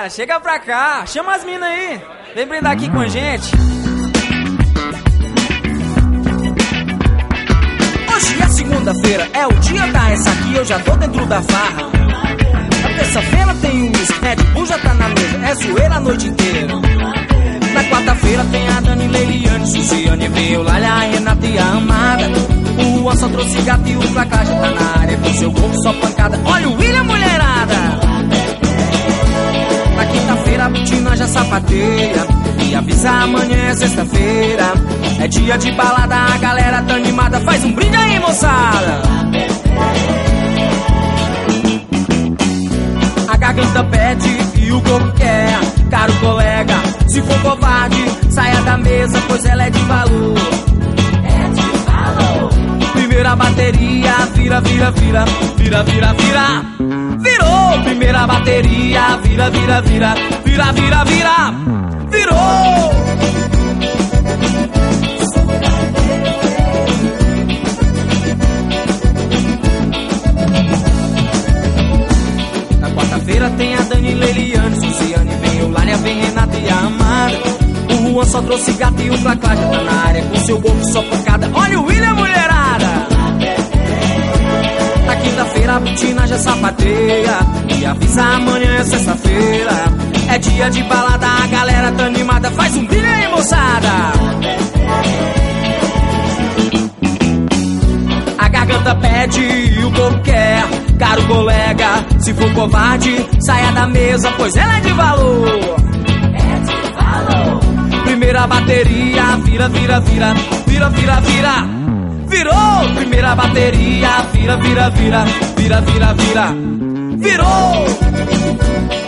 moçada, chega pra cá, chama as minas aí, vem brindar aqui com a gente. Hoje é segunda-feira, é o dia da essa aqui, eu já tô dentro da farra. Na terça-feira tem um whisky, Red Bull já tá na mesa, é zoeira a noite inteira. Na quarta-feira tem a Dani, Leiliane, Suziane, veio Lália, a Renata e a Amada. O Juan só trouxe gato e o Flacá já tá na área, com seu corpo só pancada. Olha o William, mulherada! Na quinta-feira a Butina já sapateia e avisa amanhã é sexta-feira. É dia de balada, a galera tá animada, faz um brinde aí, moçada! A garganta pede e o corpo quer. Caro colega, se for covarde, saia da mesa, pois ela é de valor. É de valor. Primeira bateria, vira, vira, vira, vira, vira, vira. Virou! Primeira bateria, vira, vira, vira, vira, vira, vira. Virou! Na quarta-feira tem a Dani, Leiliane, Suziane, vem Eulália, vem Renata e a Amada. O Juan só trouxe gato e o Flacá já tá na área, com seu corpo só pancada. Olha o William, mulherada! Na quinta-feira a Butina já sapateia e avisa amanhã é sexta-feira. É dia de balada, a galera tá animada, faz um brilho aí, moçada! A garganta pede e o corpo quer. Caro colega, se for covarde, saia da mesa, pois ela é de valor. É de valor. Primeira bateria, vira, vira, vira, vira, vira, vira. Virou! Primeira bateria, vira, vira, vira, vira, vira, vira. Virou!